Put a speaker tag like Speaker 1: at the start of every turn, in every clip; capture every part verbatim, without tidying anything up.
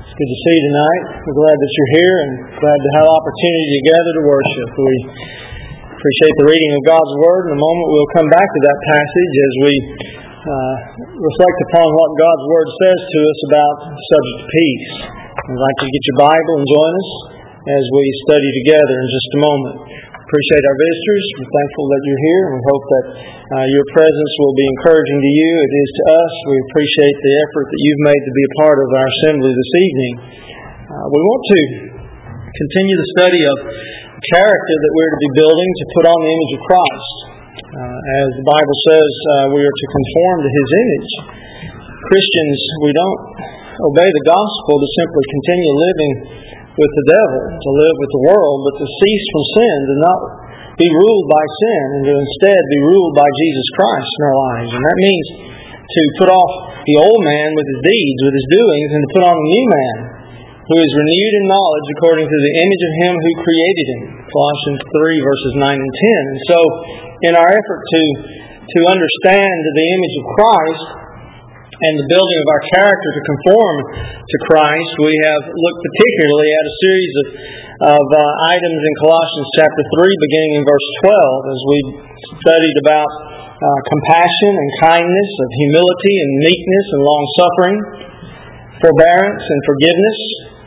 Speaker 1: It's good to see you tonight. We're glad that you're here and glad to have opportunity to gather to worship. We appreciate the reading of God's Word. In a moment we'll come back to that passage as we uh, reflect upon what God's Word says to us about the subject of peace. I'd like you to get your Bible and join us as we study together in just a moment. Appreciate our visitors. We're thankful that you're here, and we hope that uh, your presence will be encouraging to you. It is to us. We appreciate the effort that you've made to be a part of our assembly this evening. Uh, we want to continue the study of the character that we're to be building to put on the image of Christ. Uh, as the Bible says, uh, we are to conform to His image. Christians, we don't obey the gospel to simply continue living with the devil, to live with the world, but to cease from sin, to not be ruled by sin, and to instead be ruled by Jesus Christ in our lives. And that means to put off the old man with his deeds, with his doings, and to put on the new man, who is renewed in knowledge according to the image of Him who created him. Colossians three, verses nine and ten. And so, in our effort to, to understand the image of Christ, and the building of our character to conform to Christ, we have looked particularly at a series of, of uh, items in Colossians chapter three, beginning in verse twelve, as we studied about uh, compassion and kindness, of humility and meekness and long-suffering, forbearance and forgiveness,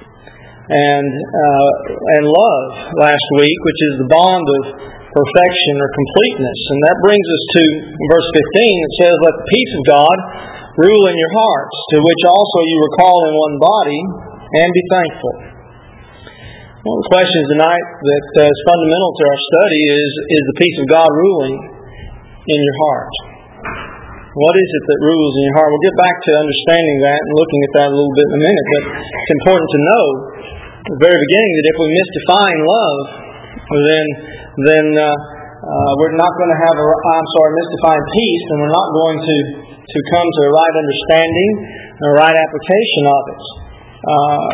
Speaker 1: and uh, and love last week, which is the bond of perfection or completeness. And that brings us to verse fifteen. It says, "Let the peace of God rule in your hearts, to which also you were called in one body, and be thankful." One of the questions tonight that uh, is fundamental to our study is, is the peace of God ruling in your heart? What is it that rules in your heart? We'll get back to understanding that and looking at that a little bit in a minute, but it's important to know at the very beginning that if we misdefine love, then then uh, uh, we're not going to have a, I'm sorry, misdefine peace, and we're not going to to come to a right understanding and a right application of it. Uh,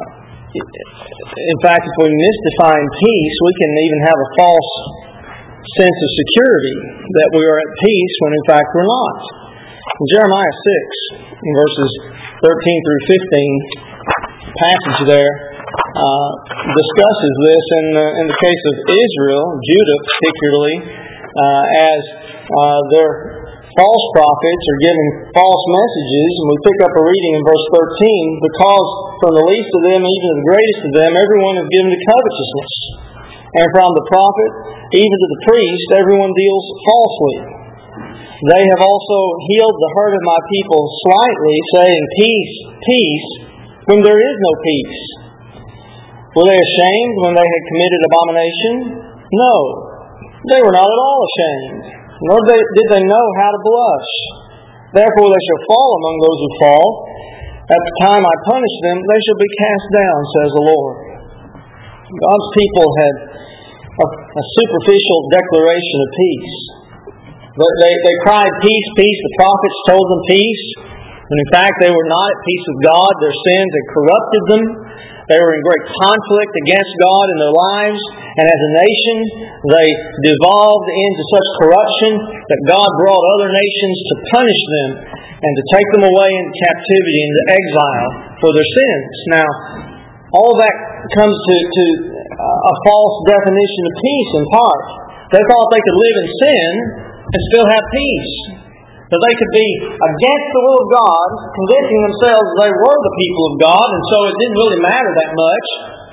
Speaker 1: in fact, if we misdefine peace, we can even have a false sense of security that we are at peace when in fact we're not. In Jeremiah six, in verses thirteen through fifteen, passage there uh, discusses this in the, in the case of Israel, Judah particularly, uh, as uh, their false prophets are giving false messages, and we pick up a reading in verse thirteen, "Because from the least of them, even to the greatest of them, everyone is given to covetousness. And from the prophet, even to the priest, everyone deals falsely. They have also healed the hurt of my people slightly, saying, Peace, peace, when there is no peace. Were they ashamed when they had committed abomination? No, they were not at all ashamed. Nor did they know how to blush. Therefore they shall fall among those who fall. At the time I punish them, they shall be cast down, says the Lord." God's people had a, a superficial declaration of peace. They, they, they cried, "Peace, peace." The prophets told them peace. When in fact they were not at peace with God. Their sins had corrupted them. They were in great conflict against God in their lives. And as a nation, they devolved into such corruption that God brought other nations to punish them and to take them away into captivity, into exile for their sins. Now, all that comes to, to a false definition of peace in part. They thought they could live in sin and still have peace. That they could be against the will of God, convincing themselves they were the people of God, and so it didn't really matter that much.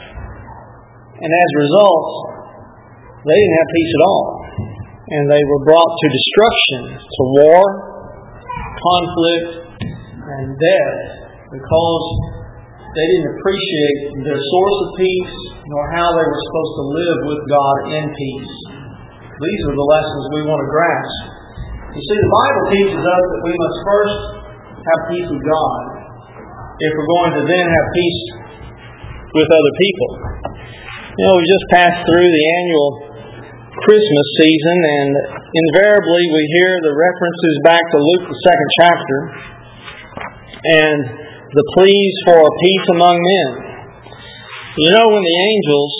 Speaker 1: And as a result, they didn't have peace at all. And they were brought to destruction, to war, conflict, and death, because they didn't appreciate the source of peace, nor how they were supposed to live with God in peace. These are the lessons we want to grasp. You see, the Bible teaches us that we must first have peace with God if we're going to then have peace with other people. You know, we just passed through the annual Christmas season, and invariably we hear the references back to Luke, the second chapter, and the pleas for peace among men. You know, when the angels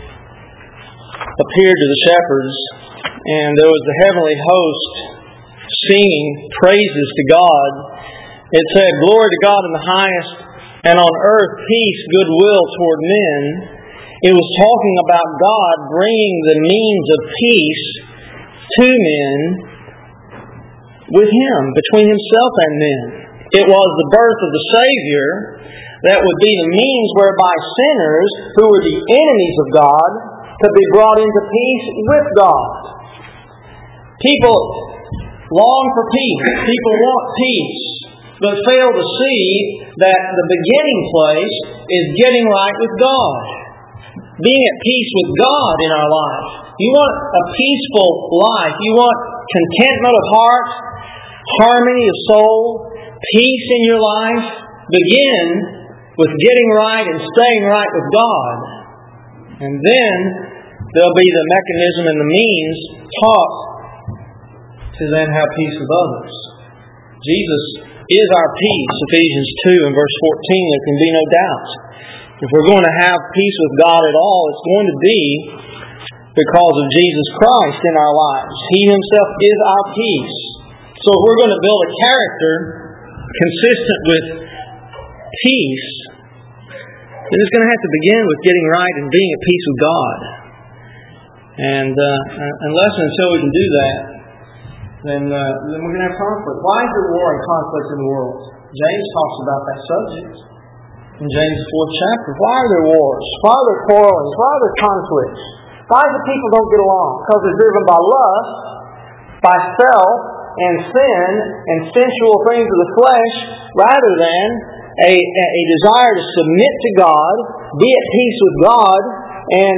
Speaker 1: appeared to the shepherds, and there was the heavenly host singing praises to God, it said, "Glory to God in the highest, and on earth peace, goodwill toward men. It was talking about God bringing the means of peace to men with Him, between Himself and men. It was the birth of the Savior that would be the means whereby sinners, who were the enemies of God, could be brought into peace with God. People long for peace. People want peace, but fail to see that the beginning place is getting right with God. Being at peace with God in our life. You want a peaceful life. You want contentment of heart, harmony of soul, peace in your life. Begin with getting right and staying right with God. And then there'll be the mechanism and the means taught to then have peace with others. Jesus is our peace, Ephesians two and verse fourteen, there can be no doubt. If we're going to have peace with God at all, it's going to be because of Jesus Christ in our lives. He Himself is our peace. So if we're going to build a character consistent with peace, then it's going to have to begin with getting right and being at peace with God. And uh, unless and until we can do that, then, uh, then we're going to have conflict. Why is there war and conflict in the world? James talks about that subject in James' fourth chapter. Why are there wars? Why are there quarrelings? Why are there conflicts? Why is it people don't get along? Because they're driven by lust, by self, and sin, and sensual things of the flesh, rather than a, a desire to submit to God, be at peace with God, and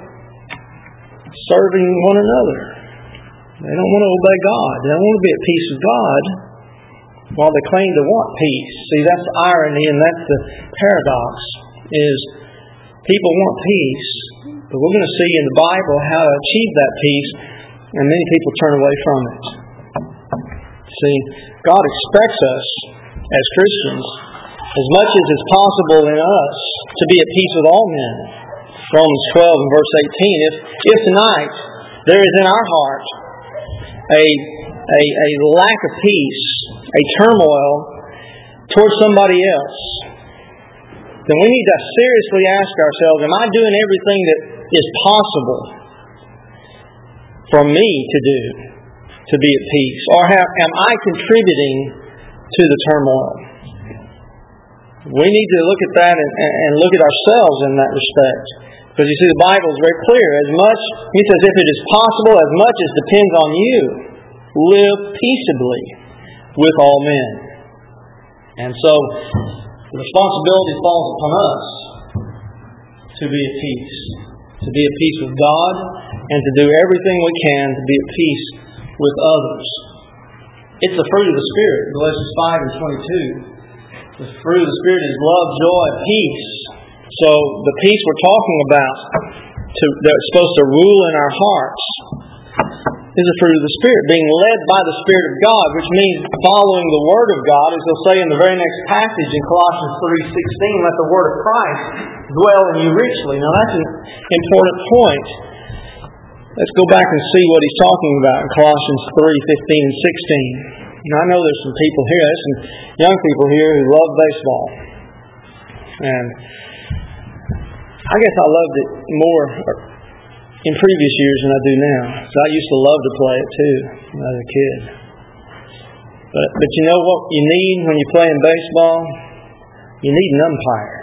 Speaker 1: serving one another. They don't want to obey God. They don't want to be at peace with God while they claim to want peace. See, that's the irony, and that's the paradox, is people want peace, but we're going to see in the Bible how to achieve that peace, and many people turn away from it. See, God expects us as Christians, as much as is possible in us, to be at peace with all men. Romans twelve and verse eighteen, if, if tonight there is in our heart a, a, a lack of peace, a turmoil towards somebody else, then we need to seriously ask ourselves, am I doing everything that is possible for me to do to be at peace? Or have, am I contributing to the turmoil? We need to look at that and, and look at ourselves in that respect. Because you see, the Bible is very clear. As much, He says, if it is possible, as much as depends on you, live peaceably with all men. And so, the responsibility falls upon us to be at peace. To be at peace with God, and to do everything we can to be at peace with others. It's the fruit of the Spirit, Galatians five and twenty-two. The fruit of the Spirit is love, joy, peace. So the peace we're talking about to, that's supposed to rule in our hearts is the fruit of the Spirit, being led by the Spirit of God, which means following the Word of God, as they'll say in the very next passage in Colossians three sixteen, let the Word of Christ dwell in you richly. Now that's an important point. Let's go back and see what he's talking about in Colossians three fifteen and sixteen. Now I know there's some people here, there's some young people here who love baseball. And I guess I loved it more in previous years than I do now. So I used to love to play it too when I was a kid. But but you know what you need when you're playing baseball? You need an umpire.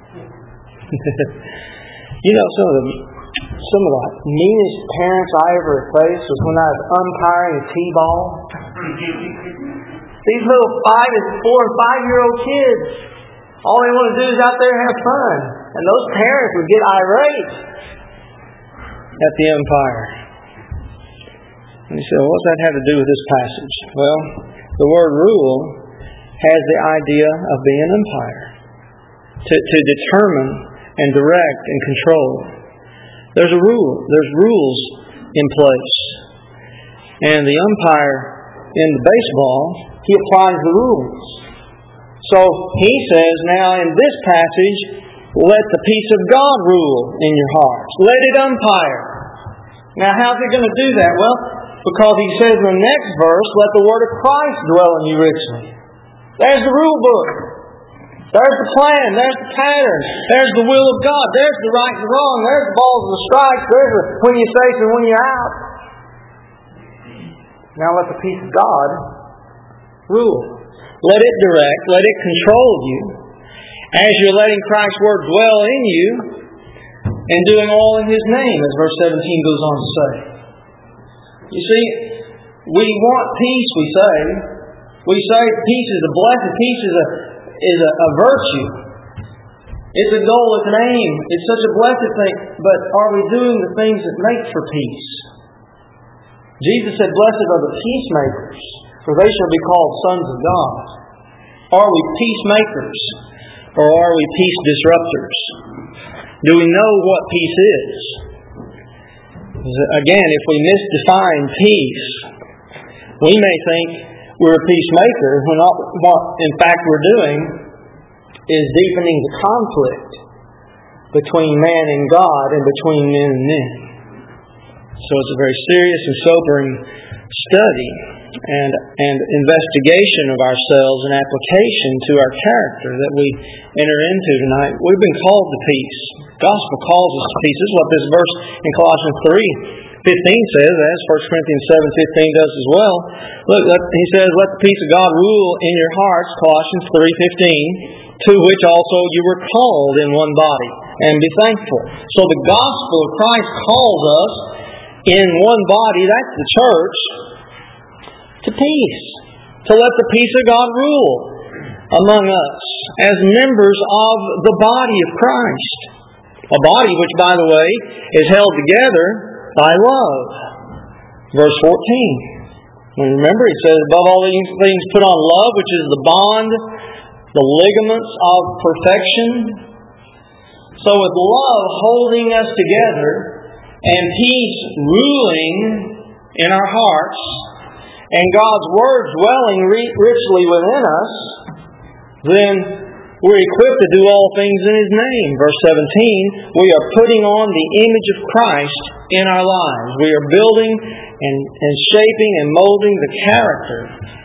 Speaker 1: You know, some of the some of the meanest parents I ever faced was when I was umpiring a T-ball. These little five and four and five year old kids, all they want to do is out there and have fun. And those parents would get irate at the umpire. And you say, well, what's that have to do with this passage? Well, the word rule has the idea of being an umpire. To, to determine and direct and control. There's a rule. There's rules in place. And the umpire in the baseball, he applies the rules. So he says now in this passage, let the peace of God rule in your hearts. Let it umpire. Now how's it going to do that? Well, because he says in the next verse, let the word of Christ dwell in you richly. There's the rule book. There's the plan. There's the pattern. There's the will of God. There's the right and wrong. There's the balls and the strikes. There's the when you're safe and when you're out. Now let the peace of God rule. Let it direct. Let it control you. As you're letting Christ's Word dwell in you and doing all in His name, as verse seventeen goes on to say. You see, we want peace, we say. We say peace is a blessing. Peace is a is a, a virtue. It's a goal, it's an aim. It's such a blessed thing. But are we doing the things that make for peace? Jesus said, "Blessed are the peacemakers, for they shall be called sons of God." Are we peacemakers, or are we peace disruptors? Do we know what peace is? Again, if we misdefine peace, we may think we're a peacemaker when all, what in fact we're doing is deepening the conflict between man and God and between men and men. So it's a very serious and sobering study and, and investigation of ourselves and application to our character that we enter into tonight. We've been called to peace. The gospel calls us to peace. This is what this verse in Colossians three fifteen says, as First Corinthians seven fifteen does as well. Look, he says, "Let the peace of God rule in your hearts," Colossians three fifteen, "to which also you were called in one body, and be thankful." So the gospel of Christ calls us in one body, that's the church, to peace. To let the peace of God rule among us as members of the body of Christ. A body which, by the way, is held together by love. Verse fourteen. And remember, it says, "Above all these things put on love, which is the bond, the ligaments of perfection." So with love holding us together and peace ruling in our hearts and God's Word dwelling richly within us, then we're equipped to do all things in His name. Verse seventeen, we are putting on the image of Christ in our lives. We are building and, and shaping and molding the character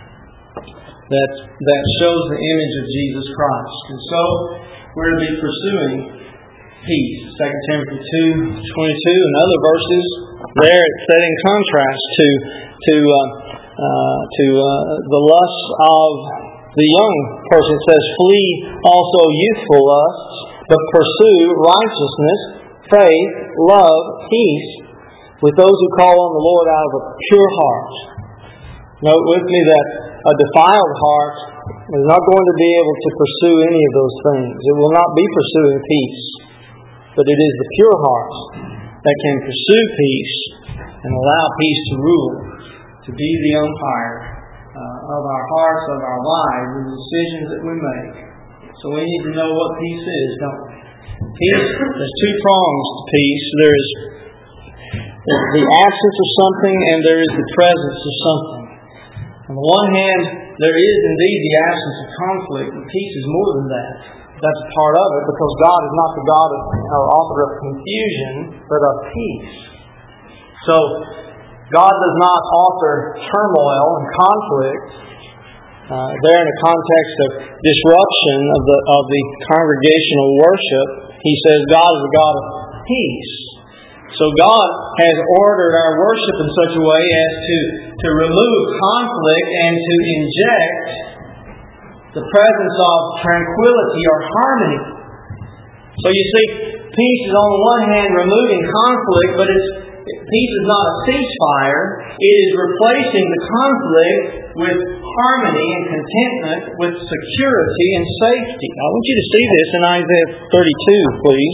Speaker 1: that, that shows the image of Jesus Christ. And so, we're to be pursuing peace. Second Timothy two twenty-two and other verses there, it's set in contrast to, to, uh, uh, to uh, the lusts of the young person. It says, "Flee also youthful lusts, but pursue righteousness, faith, love, peace, with those who call on the Lord out of a pure heart." Note with me that a defiled heart is not going to be able to pursue any of those things. It will not be pursuing peace. But it is the pure heart that can pursue peace and allow peace to rule, to be the umpire Uh, of our hearts, of our lives, and the decisions that we make. So we need to know what peace is, don't we? Peace, there's two prongs to peace. There's the absence of something and there is the presence of something. On the one hand, there is indeed the absence of conflict, but peace is more than that. That's a part of it, because God is not the God of, or author of confusion, but of peace. So, God does not author turmoil and conflict uh, there in a context of disruption of the of the congregational worship. He says God is a God of peace. So God has ordered our worship in such a way as to, to remove conflict and to inject the presence of tranquility or harmony. So you see, peace is on the one hand removing conflict, but it's peace is not a ceasefire. It is replacing the conflict with harmony and contentment, with security and safety. I want you to see this in Isaiah thirty-two, please.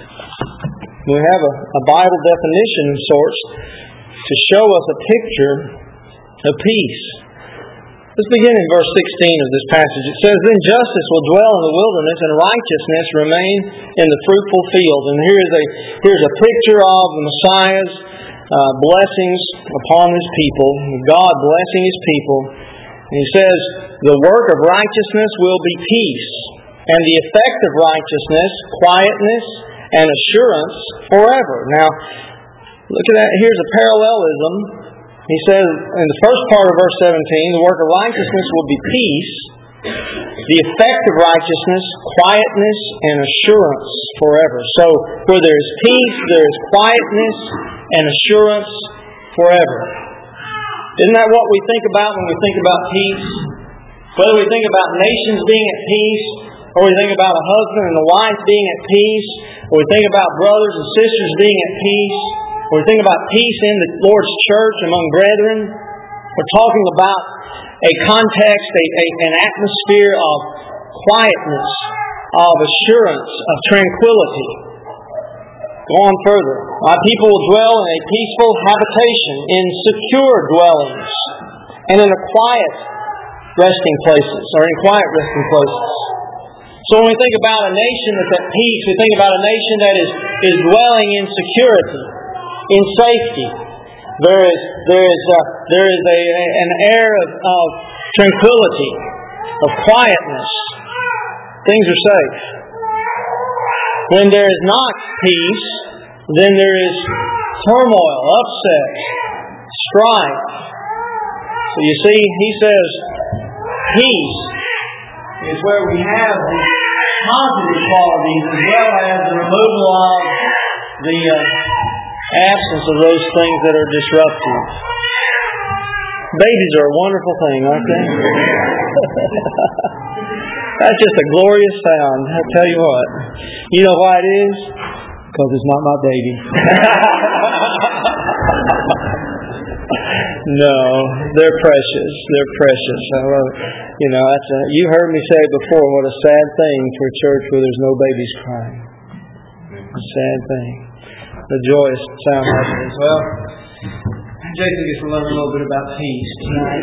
Speaker 1: We have a, a Bible definition of sorts to show us a picture of peace. Let's begin in verse sixteen of this passage. It says, "Then justice will dwell in the wilderness, and righteousness remain in the fruitful fields." And here's a here's a picture of the Messiah's uh, blessings upon His people, God blessing His people. And He says, "The work of righteousness will be peace, and the effect of righteousness, quietness and assurance forever." Now, look at that. Here's a parallelism. He says in the first part of verse seventeen, the work of righteousness will be peace. The effect of righteousness, quietness and assurance forever. So, where there is peace, there is quietness and assurance forever. Isn't that what we think about when we think about peace? Whether we think about nations being at peace, or we think about a husband and a wife being at peace, or we think about brothers and sisters being at peace, or we think about peace in the Lord's church among brethren, we're talking about a context, a, a, an atmosphere of quietness, of assurance, of tranquility. Go on further. My people will dwell in a peaceful habitation, in secure dwellings, and in a quiet resting places, or in quiet resting places. So when we think about a nation that's at peace, we think about a nation that is, is dwelling in security, in safety. There is there is a, there is a, an air of, of tranquility, of quietness. Things are safe. When there is not peace, then there is turmoil, upset, strife. So you see, he says, peace is where we have the positive qualities as well as the removal of the uh, absence of those things that are disruptive. Babies are a wonderful thing, aren't they? That's just a glorious sound. I tell you what. You know why it is? Because it's not my baby. No, they're precious. They're precious. I love it. You know, that's a, you heard me say it before. What a sad thing for a church where there's no babies crying. A sad thing. The joyous sound of it as well. Jason gets to learn a little bit about peace tonight.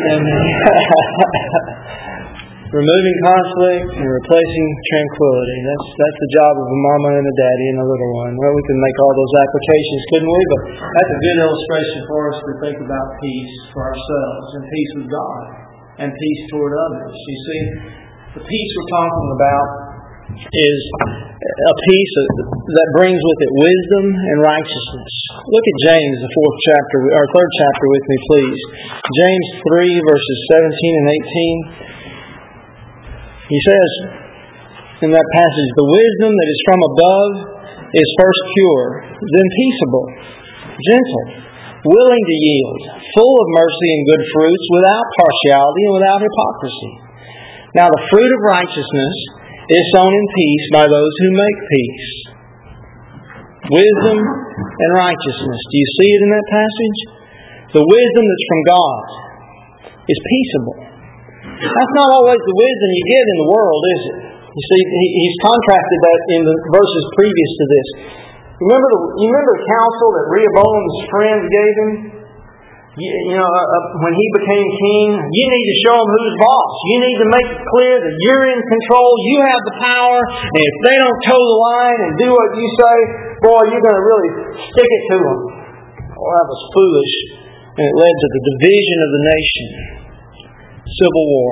Speaker 1: Removing conflict and replacing tranquility. That's that's the job of a mama and a daddy and a little one. Well, we can make all those applications, couldn't we? But that's a good illustration for us to think about peace for ourselves and peace with God and peace toward others. You see, the peace we're talking about is a peace that brings with it wisdom and righteousness. Look at James, the fourth chapter, or third chapter with me, please. James three, verses seventeen and eighteen. He says in that passage, the wisdom that is from above is first pure, then peaceable, gentle, willing to yield, full of mercy and good fruits, without partiality and without hypocrisy. Now the fruit of righteousness is sown in peace by those who make peace. Wisdom and righteousness. Do you see it in that passage? The wisdom that's from God is peaceable. That's not always the wisdom you get in the world, is it? You see, he's contrasted that in the verses previous to this. Remember the, you remember the counsel that Rehoboam's friends gave him? You, you know, uh, uh, when he became king, you need to show them who's boss. You need to make it clear that you're in control, you have the power, and if they don't toe the line and do what you say, boy, you're going to really stick it to them. Well, that was foolish, and it led to the division of the nation. Civil war.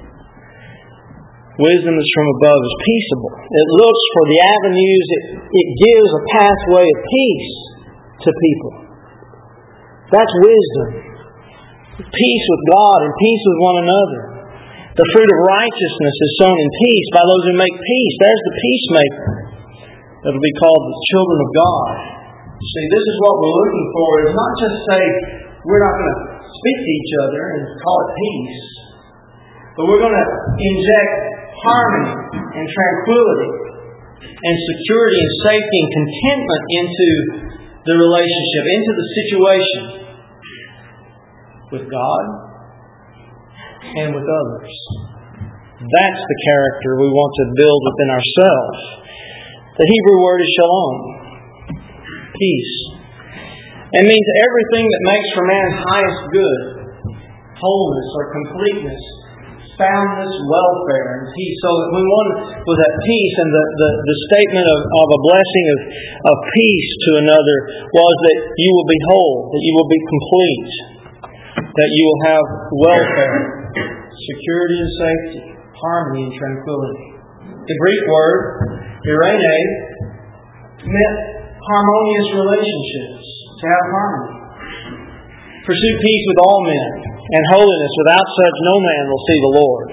Speaker 1: Wisdom that's from above is peaceable. It looks for the avenues. It, it gives a pathway of peace to people. That's wisdom. Peace with God and peace with one another. The fruit of righteousness is sown in peace by those who make peace. There's the peacemaker. That'll be called the children of God. See, this is what we're looking for. It's not just say, we're not going to speak to each other and call it peace. But we're going to inject harmony and tranquility and security and safety and contentment into the relationship, into the situation with God and with others. That's the character we want to build within ourselves. The Hebrew word is shalom. Peace. It means everything that makes for man's highest good, wholeness or completeness, soundness, welfare, and peace. So that when one was at peace, and the, the, the statement of, of a blessing of, of peace to another was that you will be whole, that you will be complete, that you will have welfare, security and safety, harmony and tranquility. The Greek word, eirene, meant harmonious relationships, to have harmony. Pursue peace with all men, and holiness. Without such no man will see the Lord.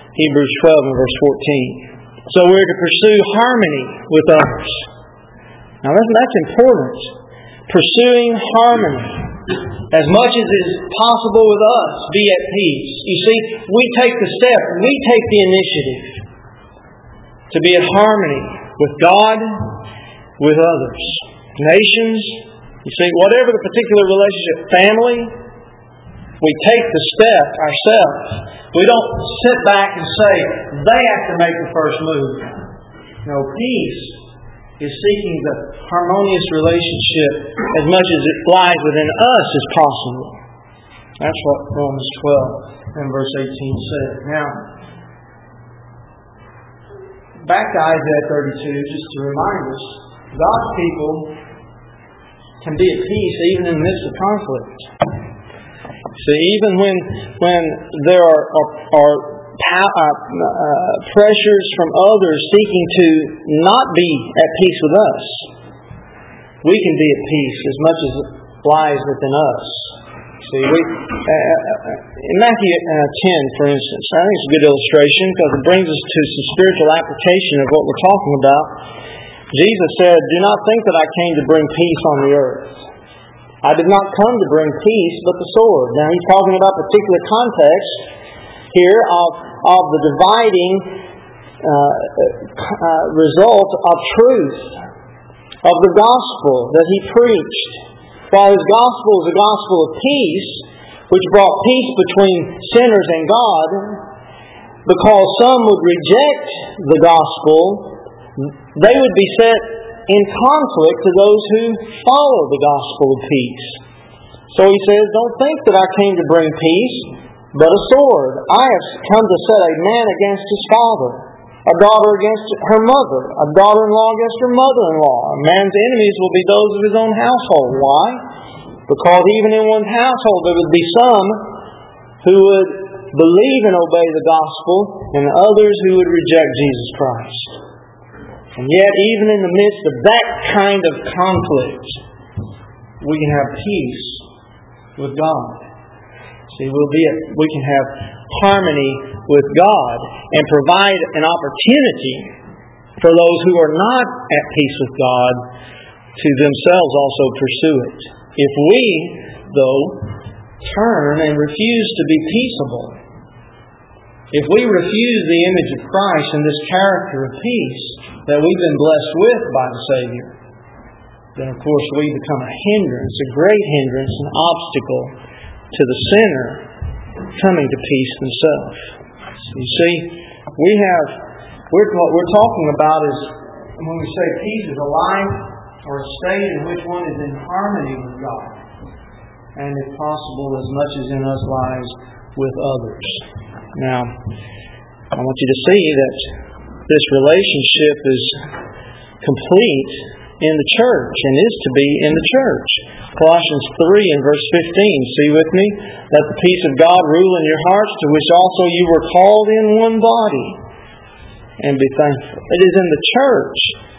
Speaker 1: Hebrews twelve and verse fourteen. So we're to pursue harmony with others. Now that's, that's important. Pursuing harmony. As much as is possible with us, be at peace. You see, we take the step, we take the initiative to be in harmony with God, with others. Nations, you see, whatever the particular relationship, family, we take the step ourselves. We don't sit back and say, they have to make the first move. No, peace is seeking the harmonious relationship as much as it lies within us as possible. That's what Romans twelve and verse eighteen says. Now, back to Isaiah thirty-two, just to remind us, God's people can be at peace even in the midst of conflict. See, even when when there are, are, are pow, uh, uh, pressures from others seeking to not be at peace with us, we can be at peace as much as it lies within us. See, we, uh, in Matthew uh, ten, for instance, I think it's a good illustration because it brings us to some spiritual application of what we're talking about. Jesus said, "Do not think that I came to bring peace on the earth. I did not come to bring peace, but the sword." Now he's talking about a particular context here of, of the dividing uh, uh, result of truth, of the gospel that he preached. While his gospel is a gospel of peace, which brought peace between sinners and God, because some would reject the gospel, they would be set in conflict to those who follow the gospel of peace. So he says, "Don't think that I came to bring peace, but a sword. I have come to set a man against his father, a daughter against her mother, a daughter-in-law against her mother-in-law. A man's enemies will be those of his own household." Why? Because even in one's household there would be some who would believe and obey the gospel, and others who would reject Jesus Christ. And yet, even in the midst of that kind of conflict, we can have peace with God. See, we'll be at, we can have harmony with God and provide an opportunity for those who are not at peace with God to themselves also pursue it. If we, though, turn and refuse to be peaceable, if we refuse the image of Christ and this character of peace that we've been blessed with by the Savior, then of course we become a hindrance, a great hindrance, an obstacle to the sinner coming to peace themselves. You see, we have, we're, what we're talking about is, when we say peace is a life or a state in which one is in harmony with God, and if possible, as much as in us lies with others. Now, I want you to see that this relationship is complete in the church and is to be in the church. Colossians three and verse fifteen. See with me? "Let the peace of God rule in your hearts, to which also you were called in one body, and be thankful." It is in the church,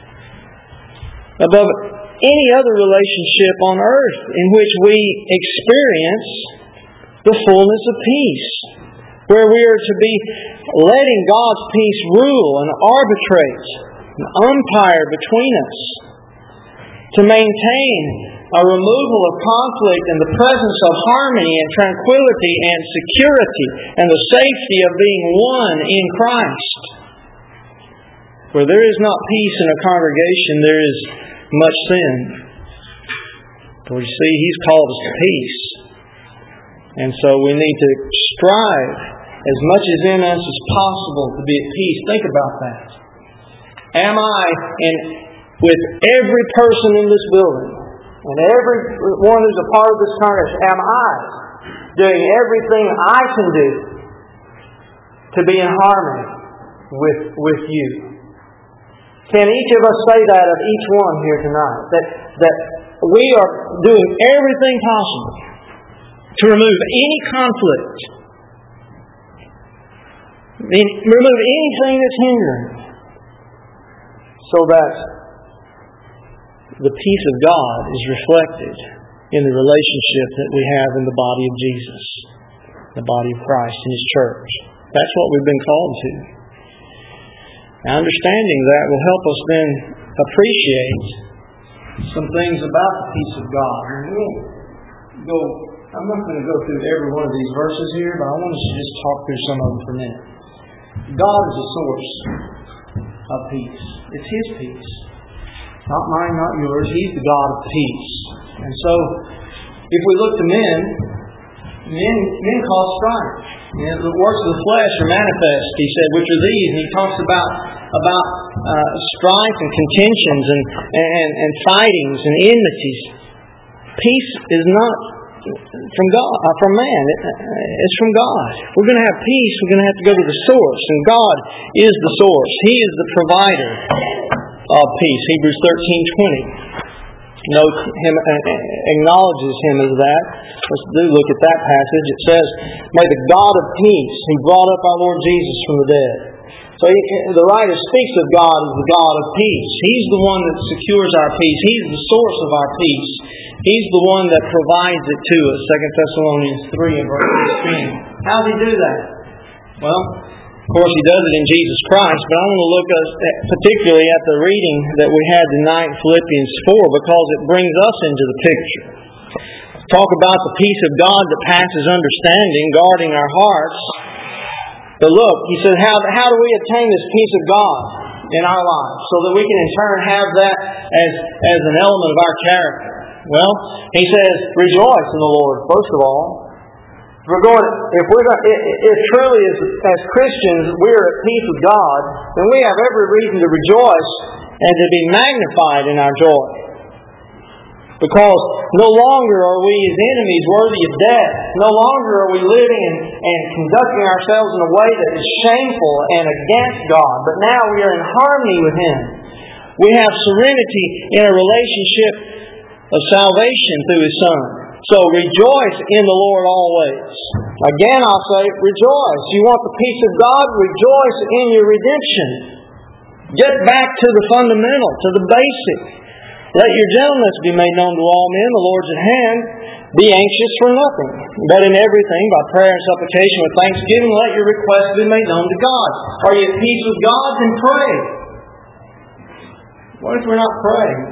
Speaker 1: above any other relationship on earth, in which we experience the fullness of peace, where we are to be letting God's peace rule and arbitrate and umpire between us, to maintain a removal of conflict and the presence of harmony and tranquility and security and the safety of being one in Christ. Where there is not peace in a congregation, there is much sin. For you see, He's called us to peace. And so we need to strive as much as in us as possible to be at peace. Think about that. Am I, in, with every person in this building, and every one who's a part of this congregation, am I doing everything I can do to be in harmony with, with you? Can each of us say that of each one here tonight? That, that we are doing everything possible to remove any conflict, remove anything that's hindering, so that the peace of God is reflected in the relationship that we have in the body of Jesus, the body of Christ in His church. That's what we've been called to. Now, understanding that will help us then appreciate some things about the peace of God. And we'll go, I'm not going to go through every one of these verses here, but I want us to just talk through some of them for a minute. God is the source of peace. It's His peace. Not mine, not yours. He's the God of peace. And so, if we look to men, men, men cause strife. You know, the works of the flesh are manifest, he said, which are these. And he talks about about uh, strife and contentions and, and, and fightings and enmities. Peace is not from God, uh, from man. It, uh, it's from God. If we're going to have peace, we're going to have to go to the source. And God is the source. He is the provider of peace. Hebrews thirteen twenty. Note him, acknowledges Him as that. Let's do look at that passage. It says, "May the God of peace, He brought up our Lord Jesus from the dead." So he, the writer speaks of God as the God of peace. He's the one that secures our peace. He's the source of our peace. He's the one that provides it to us. Second Thessalonians three and verse sixteen. How does He do that? Well, of course, He does it in Jesus Christ, but I want to look at, particularly at the reading that we had tonight in Philippians four, because it brings us into the picture. Talk about the peace of God that passes understanding, guarding our hearts. But look, he said, how, how do we attain this peace of God in our lives, so that we can in turn have that as, as an element of our character? Well, he says, rejoice in the Lord, first of all. If we're going, if we're going, if truly as, as Christians we're at peace with God, then we have every reason to rejoice and to be magnified in our joy. Because no longer are we as enemies worthy of death. No longer are we living and, and conducting ourselves in a way that is shameful and against God. But now we are in harmony with Him. We have serenity in a relationship of salvation through His Son. So rejoice in the Lord always. Again, I'll say, rejoice. You want the peace of God? Rejoice in your redemption. Get back to the fundamental, to the basic. Let your gentleness be made known to all men. The Lord's at hand. Be anxious for nothing, but in everything, by prayer and supplication with thanksgiving, let your requests be made known to God. Are you at peace with God? Then pray. What if we're not praying?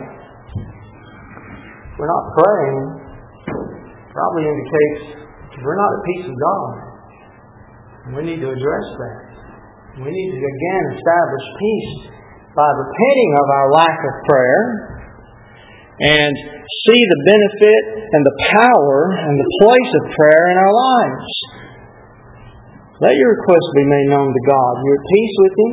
Speaker 1: If we're not praying, probably indicates we're not at peace with God. And we need to address that. We need to again establish peace by repenting of our lack of prayer and see the benefit and the power and the place of prayer in our lives. Let your requests be made known to God. You're at peace with Him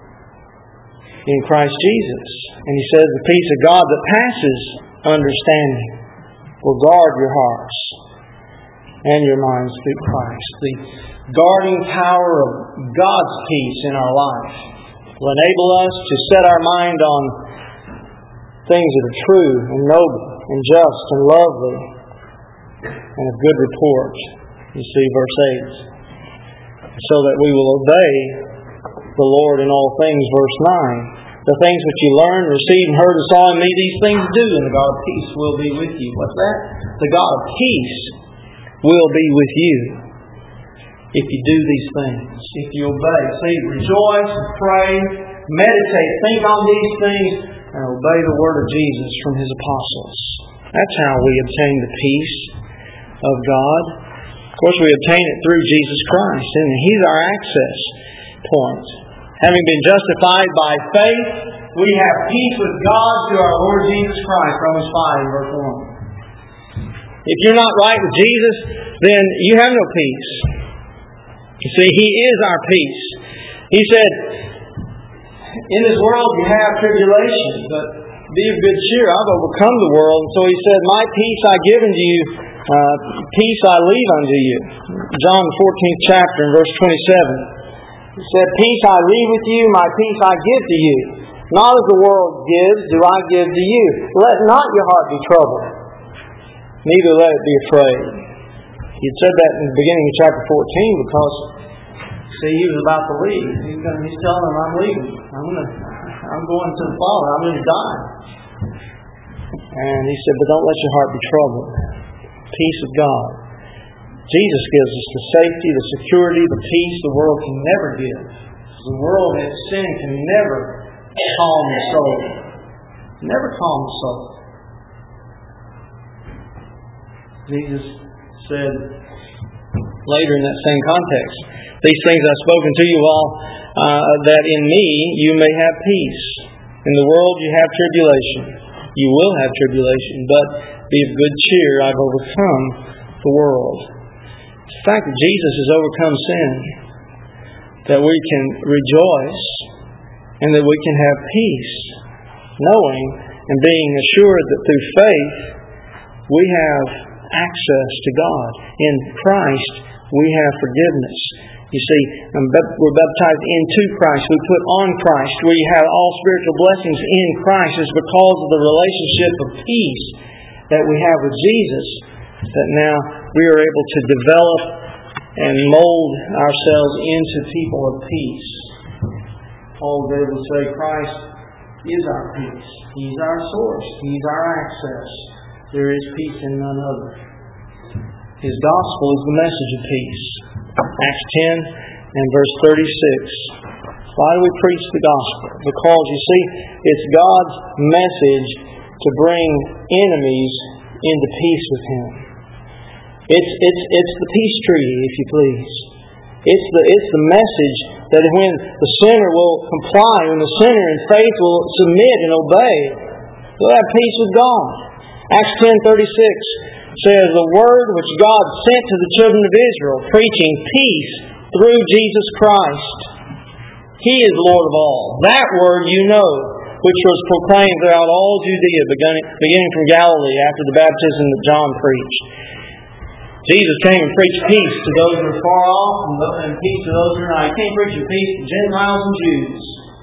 Speaker 1: in Christ Jesus. And He says the peace of God that passes understanding will guard your hearts and your minds through Christ. The guarding power of God's peace in our life will enable us to set our mind on things that are true and noble and just and lovely and of good report. You see verse eight. So that we will obey the Lord in all things, verse nine. The things which you learned, received, and heard and saw in me, these things do, and the God of peace will be with you. What's that? The God of peace will be with you if you do these things, if you obey. See, rejoice, pray, meditate, think on these things, and obey the word of Jesus from His apostles. That's how we obtain the peace of God. Of course, we obtain it through Jesus Christ, and He's our access point. Having been justified by faith, we have peace with God through our Lord Jesus Christ, Romans five, verse one. If you're not right with Jesus, then you have no peace. You see, He is our peace. He said, in this world you have tribulation, but be of good cheer. I've overcome the world. And so He said, my peace I give unto you, uh, peace I leave unto you. John fourteenth chapter and verse twenty-seven. He said, peace I leave with you, my peace I give to you. Not as the world gives, do I give to you. Let not your heart be troubled, neither let it be afraid. He had said that in the beginning of chapter fourteen because, see, he was about to leave. He's, gonna, he's telling them, I'm leaving. I'm gonna, I'm going to the Father. I'm going to die. And He said, but don't let your heart be troubled. Peace of God. Jesus gives us the safety, the security, the peace the world can never give. The world and its sin can never calm the soul. Never calm the soul. Jesus said later in that same context, "These things I've spoken to you all, uh, that in me you may have peace. In the world you have tribulation. You will have tribulation, but be of good cheer. I've overcome the world." It's the fact that Jesus has overcome sin, that we can rejoice and that we can have peace, knowing and being assured that through faith we have access to God. In Christ we have forgiveness. You see, we're baptized into Christ. We put on Christ. We have all spiritual blessings in Christ. It's because of the relationship of peace that we have with Jesus that now we are able to develop and mold ourselves into people of peace. Paul was able to say Christ is our peace. He's our source. He's our access. There is peace in none other. His gospel is the message of peace. Acts ten and verse thirty-six. Why do we preach the gospel? Because, you see, it's God's message to bring enemies into peace with Him. It's it's it's the peace treaty, if you please. It's the it's the message that when the sinner will comply, when the sinner in faith will submit and obey, they'll have peace with God. Acts ten thirty-six says, "The word which God sent to the children of Israel, preaching peace through Jesus Christ. He is Lord of all." That word you know, which was proclaimed throughout all Judea, beginning, beginning from Galilee after the baptism that John preached. Jesus came and preached peace to those who are far off and peace to those who are not. He came preaching peace to Gentiles and Jews.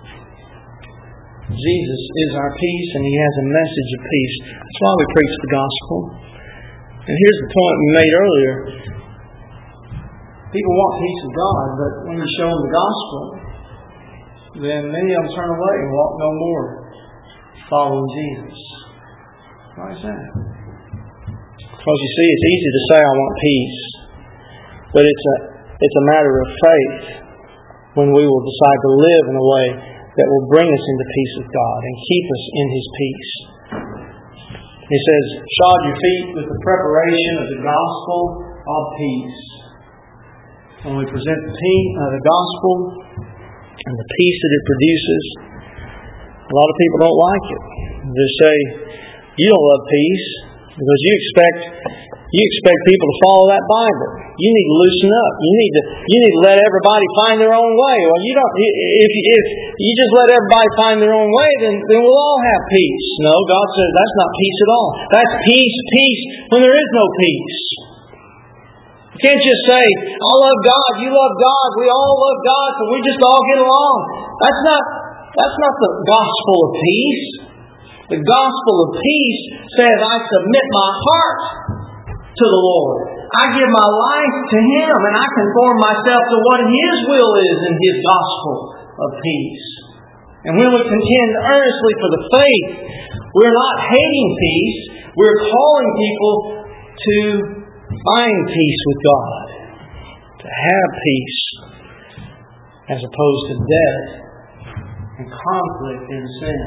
Speaker 1: Jesus is our peace, and He has a message of peace. That's why we preach the gospel. And here's the point we made earlier. People want peace with God, but when you show them the gospel, then many of them turn away and walk no more following Jesus. Why is that? Because you see, it's easy to say, "I want peace," but it's a it's a matter of faith when we will decide to live in a way that will bring us into peace with God and keep us in His peace. He says, "Shod your feet with the preparation of the gospel of peace." When we present the, peace, uh, the gospel and the peace that it produces, a lot of people don't like it. They say, "You don't love peace because you expect you expect people to follow that Bible. You need to loosen up. You need to you need to let everybody find their own way." Well, you don't. If if you just let everybody find their own way, then then we'll all have peace. No, God says that's not peace at all. That's peace, peace when there is no peace. You can't just say, "I love God, you love God, we all love God, so we just all get along." That's not that's not the gospel of peace. The gospel of peace says, "I submit my heart to the Lord. I give my life to Him, and I conform myself to what His will is in His gospel of peace." And when we contend earnestly for the faith, we're not hating peace. We're calling people to find peace with God, to have peace, as opposed to death and conflict in sin.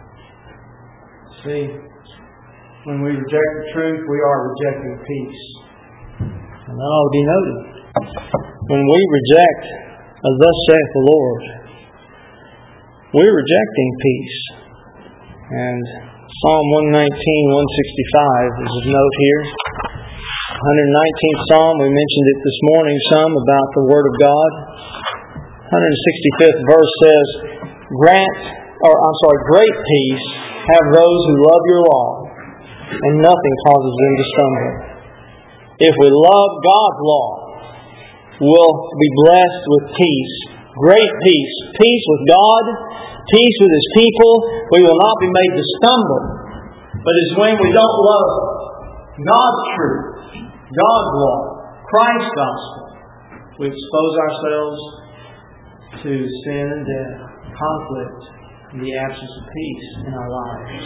Speaker 1: See, when we reject the truth, we are rejecting peace. And that ought to be noted. When we reject, as thus saith the Lord, we're rejecting peace. And Psalm one nineteen, one sixty-five is a note here. one hundred nineteenth Psalm, we mentioned it this morning some about the Word of God. one hundred sixty-fifth verse says, "Grant, or I'm sorry, great peace have those who love your law, and nothing causes them to stumble." If we love God's law, we'll be blessed with peace. Great peace. Peace with God. Peace with His people. We will not be made to stumble. But it's when we don't love God's truth, God's law, Christ's gospel, we expose ourselves to sin and death, conflict, and the absence of peace in our lives.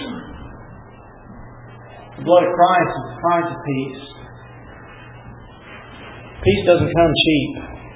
Speaker 1: The blood of Christ is the price of peace. Peace doesn't come cheap.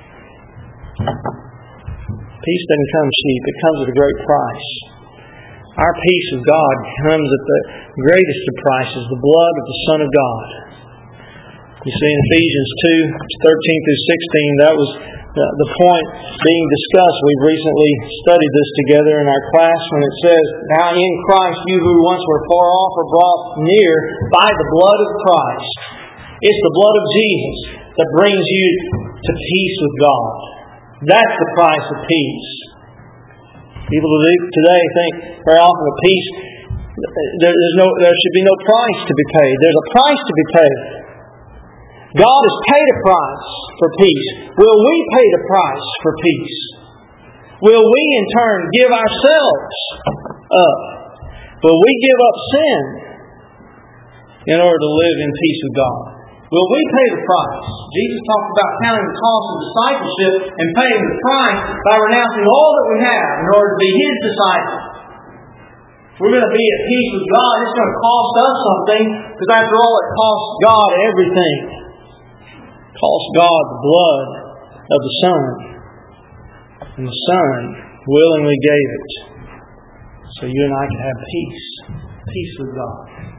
Speaker 1: Peace doesn't come cheap. It comes at a great price. Our peace with God comes at the greatest of prices, the blood of the Son of God. You see in Ephesians two, thirteen through sixteen, that was the, the point being discussed. We've recently studied this together in our class when it says, "Now in Christ you who once were far off are brought near by the blood of Christ." It's the blood of Jesus that brings you to peace with God. That's the price of peace. People today think very often of peace, there's no, there should be no price to be paid. There's a price to be paid. God has paid a price for peace. Will we pay the price for peace? Will we in turn give ourselves up? Will we give up sin in order to live in peace with God? Will we pay the price? Jesus talked about counting the cost of discipleship and paying the price by renouncing all that we have in order to be His disciples. If we're going to be at peace with God, it's going to cost us something, because after all, it costs God everything. It cost God the blood of the Son. And the Son willingly gave it so you and I could have peace. Peace with God.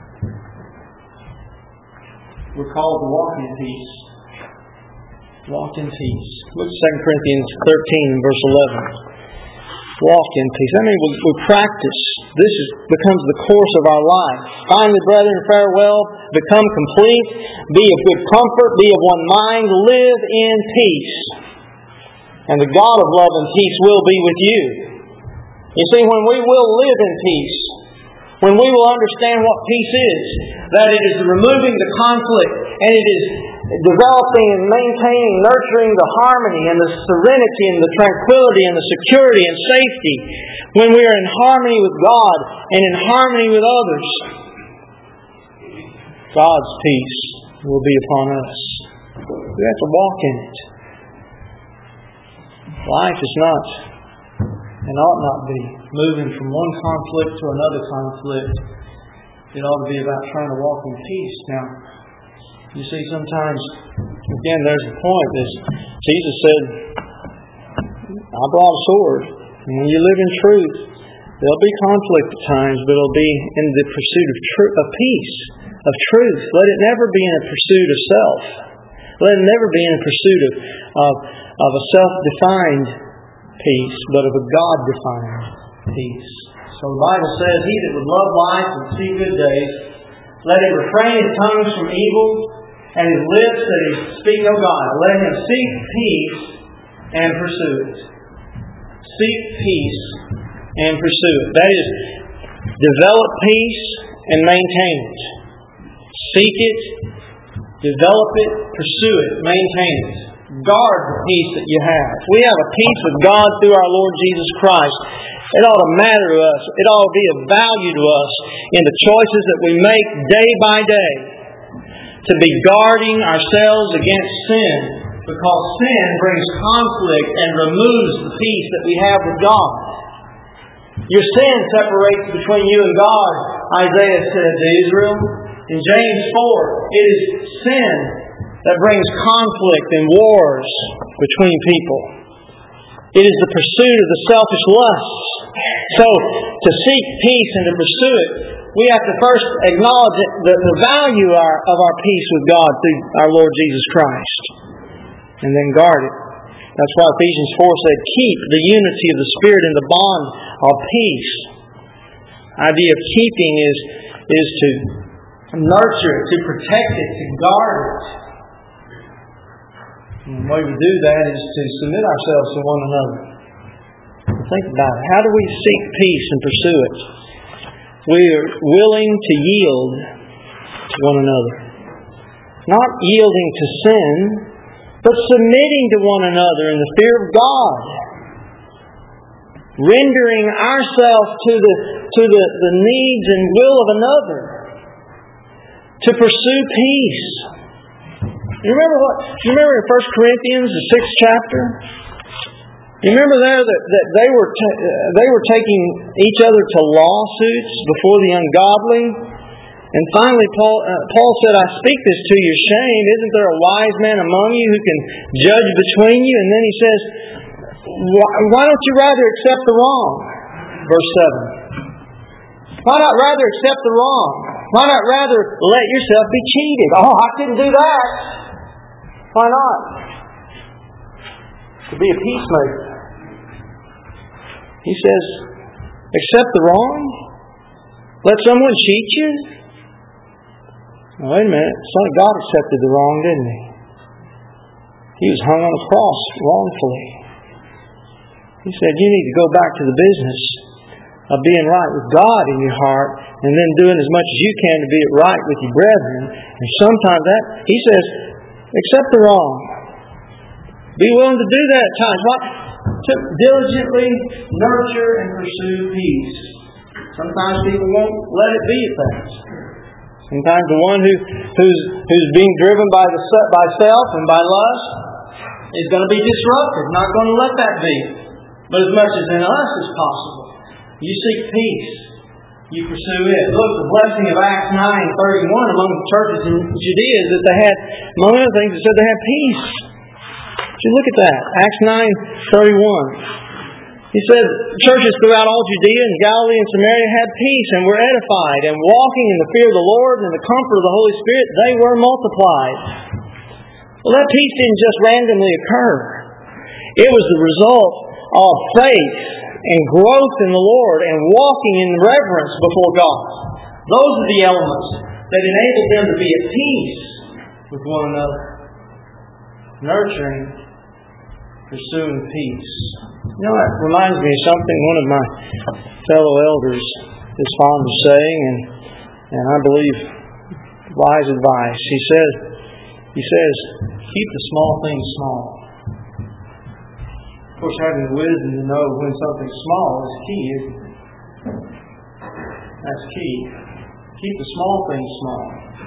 Speaker 1: We're called to walk in peace. Walk in peace. Look at Second Corinthians thirteen, verse eleven. Walk in peace. I mean, we, we practice. This is, becomes the course of our life. Finally, brethren, farewell. Become complete. Be of good comfort. Be of one mind. Live in peace. And the God of love and peace will be with you. You see, when we will live in peace, when we will understand what peace is, that it is removing the conflict, and it is developing and maintaining, nurturing the harmony and the serenity and the tranquility and the security and safety, when we are in harmony with God and in harmony with others, God's peace will be upon us. We have to walk in it. Life is not, and ought not be, moving from one conflict to another conflict. It ought to be about trying to walk in peace. Now, you see, sometimes, again, there's a point. This, Jesus said, I brought a sword. And when you live in truth, there'll be conflict at times, but it'll be in the pursuit of, tr- of peace, of truth. Let it never be in a pursuit of self. Let it never be in a pursuit of, of, of a self-defined peace, but of a God-defined peace. So the Bible says, He that would love life and see good days, let him refrain his tongue from evil, and his lips that he speak no God. Let him seek peace and pursue it. Seek peace and pursue it. That is, develop peace and maintain it. Seek it, develop it, pursue it, maintain it. Guard the peace that you have. We have a peace with God through our Lord Jesus Christ. It ought to matter to us. It ought to be of value to us in the choices that we make day by day to be guarding ourselves against sin, because sin brings conflict and removes the peace that we have with God. Your sin separates between you and God, Isaiah said to Israel. In James four, it is sin that brings conflict and wars between people. It is the pursuit of the selfish lusts. So, to seek peace and to pursue it, we have to first acknowledge the, the value of our, of our peace with God through our Lord Jesus Christ. And then guard it. That's why Ephesians four said, keep the unity of the Spirit in the bond of peace. The idea of keeping is, is to nurture it, to protect it, to guard it. And the way we do that is to submit ourselves to one another. Think about it. How do we seek peace and pursue it? We are willing to yield to one another. Not yielding to sin, but submitting to one another in the fear of God. Rendering ourselves to the to the, the needs and will of another. To pursue peace. You remember what? You remember in First Corinthians, the sixth chapter? You remember there that, that they were ta- they were taking each other to lawsuits before the ungodly, And finally, Paul, uh, Paul said, I speak this to your shame. Isn't there a wise man among you who can judge between you? And then he says, why, why don't you rather accept the wrong? Verse seven. Why not rather accept the wrong? Why not rather let yourself be cheated? Oh, I couldn't do that. Why not? To be a peacemaker. He says, accept the wrong? Let someone cheat you? Now, wait a minute. Son of God accepted the wrong, didn't he? He was hung on a cross wrongfully. He said, you need to go back to the business of being right with God in your heart and then doing as much as you can to be right with your brethren. And sometimes that, he says, accept the wrong. Be willing to do that at times. What? To diligently nurture and pursue peace. Sometimes people won't let it be at that. Sometimes the one who who's who's being driven by the by self and by lust is going to be disrupted. Not going to let that be. But as much as in us as possible, you seek peace. You pursue it. Look, the blessing of Acts nine thirty-one among the churches in Judea is that they had, among other things, it said they had peace. So look at that. Acts nine thirty-one. He said, churches throughout all Judea and Galilee and Samaria had peace and were edified, and walking in the fear of the Lord and in the comfort of the Holy Spirit, they were multiplied. Well, that peace didn't just randomly occur. It was the result of faith and growth in the Lord and walking in reverence before God. Those are the elements that enabled them to be at peace with one another. Nurturing, pursuing peace. You know, that reminds me of something one of my fellow elders is fond of saying, and and I believe wise advice. He says, he says, keep the small things small. Of course, having the wisdom to know when something's small is key, isn't it? That's key. Keep the small things small.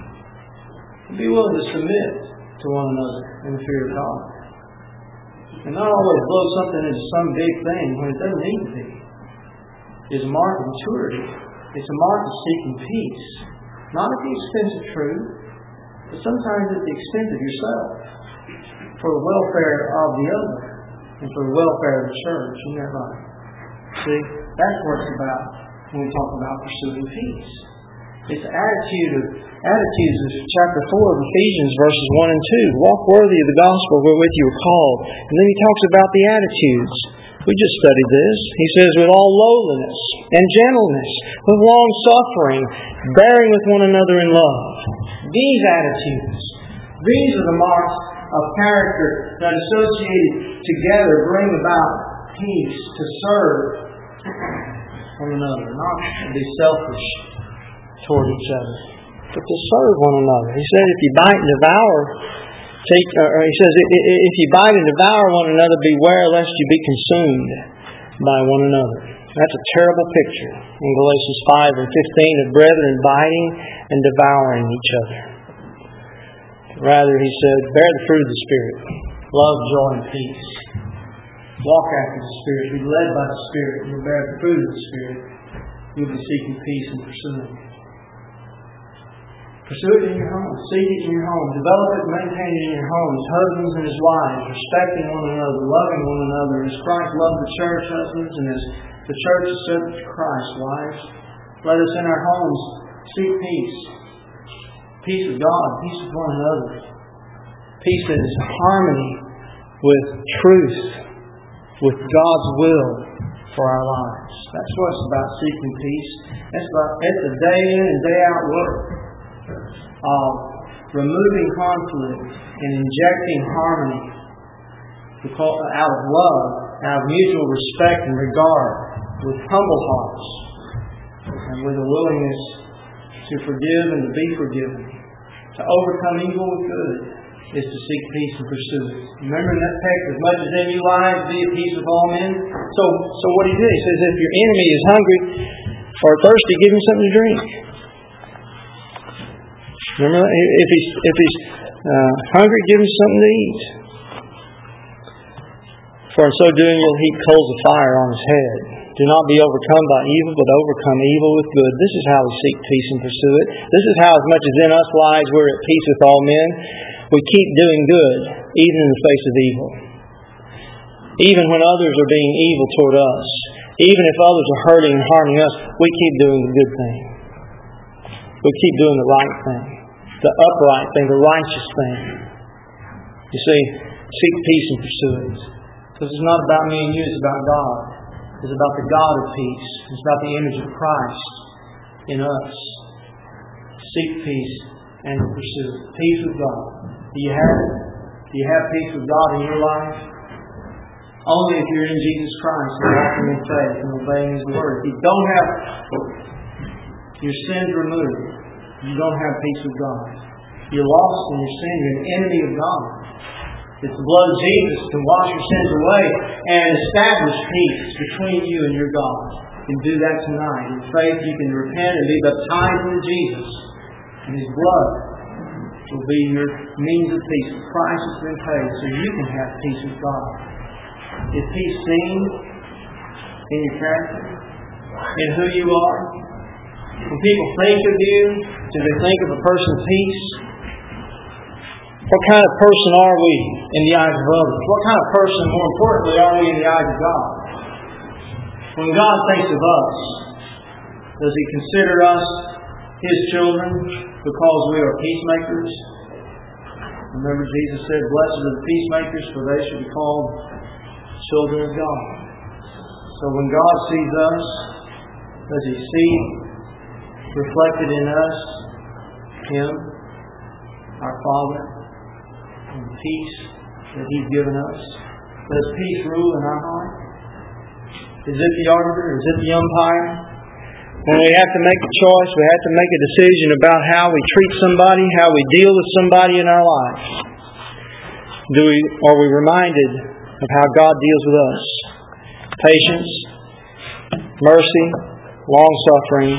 Speaker 1: Be willing to submit to one another in the fear of God. And not always blow something into some big thing when it doesn't need to be. It's a mark of maturity. It's a mark of seeking peace. Not at the expense of truth, but sometimes at the expense of yourself. For the welfare of the other. And for the welfare of the church. Isn't that right? See, that's what it's about when we talk about pursuing peace. It's the attitude of attitudes of chapter four of Ephesians, verses one and two. Walk worthy of the gospel wherewith you were called. And then he talks about the attitudes. We just studied this. He says, with all lowliness and gentleness, with long suffering, bearing with one another in love. These attitudes, these are the marks of character that associated together bring about peace to serve one another, not to be selfish toward each other, but to serve one another. He said, if you bite and devour, take, or he says, if you bite and devour one another, beware lest you be consumed by one another. That's a terrible picture in Galatians five and fifteen of brethren biting and devouring each other. Rather, he said, bear the fruit of the Spirit. Love, joy, and peace. Walk after the Spirit. Be led by the Spirit. You'll bear the fruit of the Spirit. You'll be seeking peace and pursuing it. Pursue it in your home. Seek it in your home. Develop it and maintain it in your homes. Husbands and his wives, respecting one another, loving one another. As Christ loved the church, husbands, and as the church is subject to Christ, wives. Let us in our homes seek peace. Peace with God, peace with one another. Peace that is harmony with truth, with God's will for our lives. That's what it's about, seeking peace. It's about, it's a day in and day out work of removing conflict and injecting harmony out of love, out of mutual respect and regard, with humble hearts, and with a willingness to forgive and to be forgiven. To overcome evil with good is to seek peace and pursue it. Remember in that text, as much as in you lies, be at peace with all men. So, so what do you do? He says, if your enemy is hungry or thirsty, give him something to drink. Remember that? If he's, if he's uh, hungry, give him something to eat. For in so doing, you'll heap coals of fire on his head. Do not be overcome by evil, but overcome evil with good. This is how we seek peace and pursue it. This is how, as much as in us lies, we're at peace with all men. We keep doing good, even in the face of evil. Even when others are being evil toward us, even if others are hurting and harming us, we keep doing the good thing. We keep doing the right thing, the upright thing, the righteous thing. You see, seek peace and pursue it. Because it's not about me and you, it's about God. It's about the God of peace. It's about the image of Christ in us. Seek peace and pursue it. Peace with God. Do you have it? Do you have peace with God in your life? Only if you're in Jesus Christ and walking in faith and obeying His Word. If you don't have your sins removed, you don't have peace with God. You're lost in your sin. You're an enemy of God. It's the blood of Jesus to wash your sins away and establish peace between you and your God. You can do that tonight. In faith, you can repent and be baptized into Jesus. And His blood will be your means of peace. The price has been paid so you can have peace with God. Is peace seen in your character? In who you are? When people think of you, do they think of a person's peace? What kind of person are we in the eyes of others? What kind of person, more importantly, are we in the eyes of God? When God thinks of us, does He consider us His children because we are peacemakers? Remember, Jesus said, "Blessed are the peacemakers, for they shall be called children of God." So when God sees us, does He see reflected in us Him, our Father, and the peace that He's given us? Does peace rule in our heart? Is it the arbiter? Is it the umpire? When we have to make a choice, we have to make a decision about how we treat somebody, how we deal with somebody in our life. Do we, are we reminded of how God deals with us? Patience, mercy, long-suffering.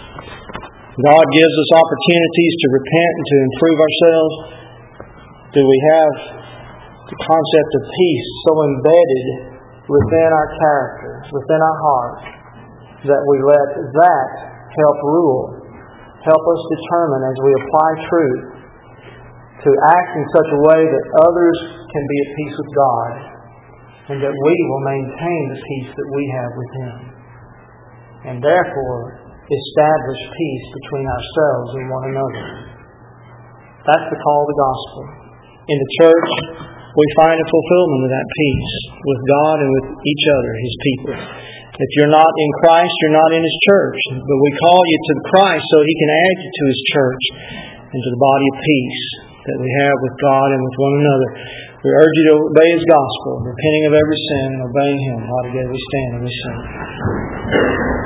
Speaker 1: God gives us opportunities to repent and to improve ourselves. Do we have the concept of peace so embedded within our character, within our heart, that we let that help rule, help us determine as we apply truth to act in such a way that others can be at peace with God and that we will maintain the peace that we have with Him, and therefore establish peace between ourselves and one another. That's the call of the gospel. In the church, we find a fulfillment of that peace with God and with each other, His people. If you're not in Christ, you're not in His church. But we call you to Christ so He can add you to His church and to the body of peace that we have with God and with one another. We urge you to obey His gospel, repenting of every sin and obeying Him. While together we stand and we sing.